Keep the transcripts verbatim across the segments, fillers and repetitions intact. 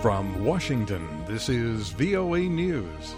From Washington, this is V O A News.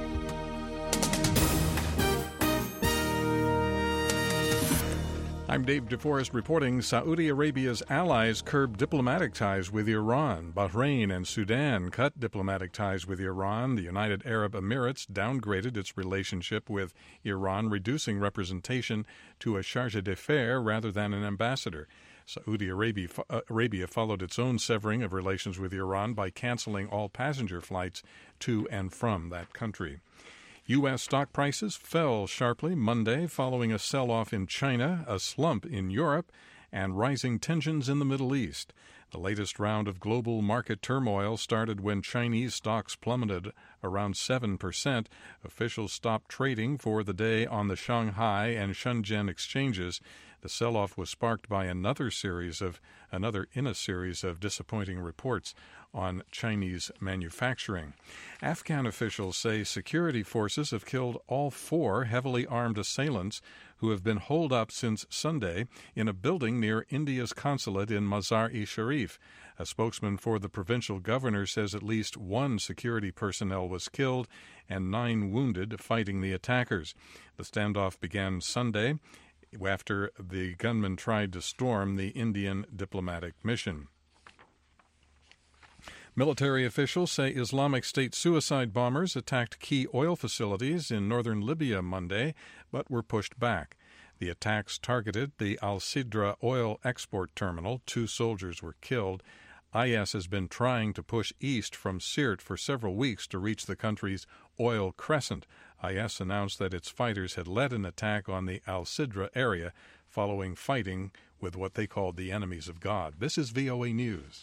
I'm Dave DeForest reporting Saudi Arabia's allies curb diplomatic ties with Iran. Bahrain and Sudan cut diplomatic ties with Iran. The United Arab Emirates downgraded its relationship with Iran, reducing representation to a charge d'affaires rather than an ambassador. Saudi Arabia, uh, Arabia followed its own severing of relations with Iran by canceling all passenger flights to and from that country. U S stock prices fell sharply Monday following a sell-off in China, a slump in Europe, and rising tensions in the Middle East. The latest round of global market turmoil started when Chinese stocks plummeted around seven percent. Officials stopped trading for the day on the Shanghai and Shenzhen exchanges. The sell-off was sparked by another series of another in a series of disappointing reports on Chinese manufacturing. Afghan officials say security forces have killed all four heavily armed assailants who have been holed up since Sunday in a building near India's consulate in Mazar-e-Sharif. A spokesman for the provincial governor says at least one security personnel was killed and nine wounded fighting the attackers. The standoff began Sunday after the gunmen tried to storm the Indian diplomatic mission. Military officials say Islamic State suicide bombers attacked key oil facilities in northern Libya Monday, but were pushed back. The attacks targeted the Al-Sidra oil export terminal. Two soldiers were killed. I S has been trying to push east from Sirte for several weeks to reach the country's oil crescent. I S announced that its fighters had led an attack on the Al-Sidra area following fighting with what they called the enemies of God. This is V O A News.